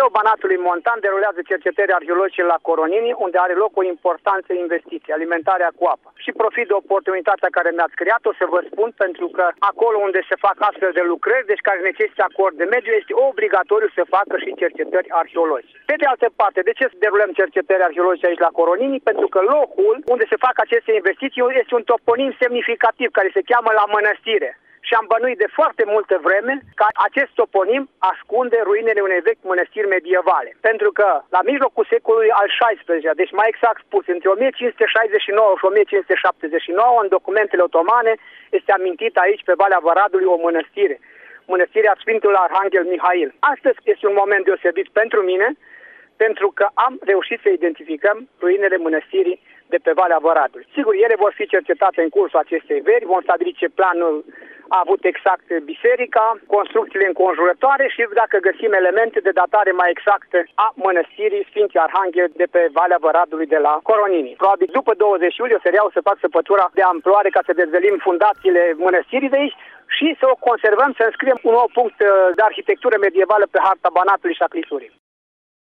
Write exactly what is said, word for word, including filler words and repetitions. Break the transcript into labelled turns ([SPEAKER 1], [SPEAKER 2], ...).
[SPEAKER 1] Muzeul Banatului Montan derulează cercetări arheologice la Coronini, unde are loc o importantă investiție, alimentarea cu apă. Și profit de oportunitatea care mi-ați creat-o să vă spun, pentru că acolo unde se fac astfel de lucrări, deci care necesită acord de mediu, este obligatoriu să facă și cercetări arheologice. Pe de altă parte, de ce derulăm cercetări arheologice aici la Coronini? Pentru că locul unde se fac aceste investiții este un toponim semnificativ care se cheamă La Mănăstire. Și am bănuit de foarte multă vreme că acest toponim ascunde ruinele unei vechi mănăstiri medievale. Pentru că la mijlocul secolului al șaisprezecelea, deci mai exact spus, între o mie cinci sute șaizeci și nouă și o mie cinci sute șaptezeci și nouă, în documentele otomane, este amintit aici pe Valea Văradului o mănăstire, mănăstirea Sfântul Arhanghel Mihail. Astăzi este un moment deosebit pentru mine, pentru că am reușit să identificăm ruinele mănăstirii de pe Valea Văradului. Sigur, ele vor fi cercetate în cursul acestei veri, vom stabili ce planul a avut exact biserica, construcțiile înconjurătoare și dacă găsim elemente de datare mai exactă a mănăstirii Sfinții Arhanghel de pe Valea Văradului de la Coronini. Probabil după douăzeci iulie o să reiau să fac săpătura de amploare ca să dezvălim fundațiile mănăstirii de aici și să o conservăm, să înscriem un nou punct de arhitectură medievală pe harta Banatului și a Clisurii.